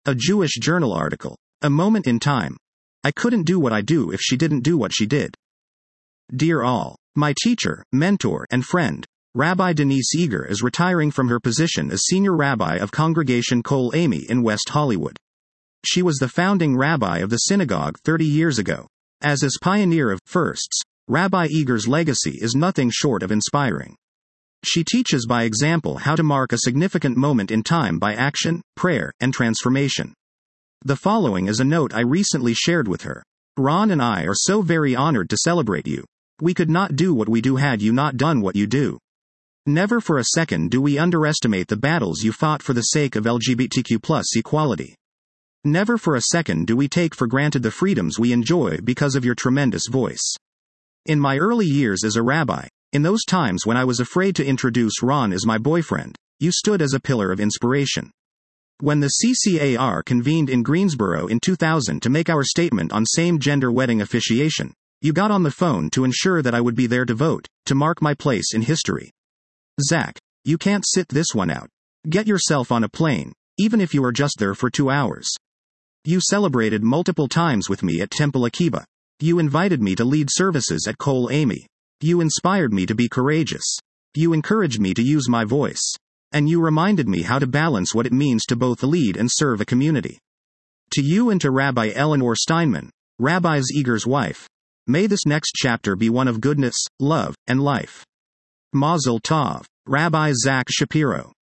A Jewish journal article. A moment in time. I couldn't do what I do if she didn't do what she did. Dear all. My teacher, mentor, and friend, Rabbi Denise Eager is retiring from her position as senior rabbi of Congregation Kol Ami in West Hollywood. She was the founding rabbi of the synagogue 30 years ago. As pioneer of firsts, Rabbi Eager's legacy is nothing short of inspiring. She teaches by example how to mark a significant moment in time by action, prayer, and transformation. The following is a note I recently shared with her. Ron and I are so very honored to celebrate you. We could not do what we do had you not done what you do. Never for a second do we underestimate the battles you fought for the sake of LGBTQ+ equality. Never for a second do we take for granted the freedoms we enjoy because of your tremendous voice. In my early years as a rabbi, in those times when I was afraid to introduce Ron as my boyfriend, you stood as a pillar of inspiration. When the CCAR convened in Greensboro in 2000 to make our statement on same-gender wedding officiation, you got on the phone to ensure that I would be there to vote, to mark my place in history. Zach, you can't sit this one out. Get yourself on a plane, even if you are just there for 2 hours. You celebrated multiple times with me at Temple Akiba. You invited me to lead services at Kol Ami. You inspired me to be courageous. You encouraged me to use my voice. And you reminded me how to balance what it means to both lead and serve a community. To you and to Rabbi Eleanor Steinman, Rabbi Eager's wife, may this next chapter be one of goodness, love, and life. Mazel Tov, Rabbi Zach Shapiro.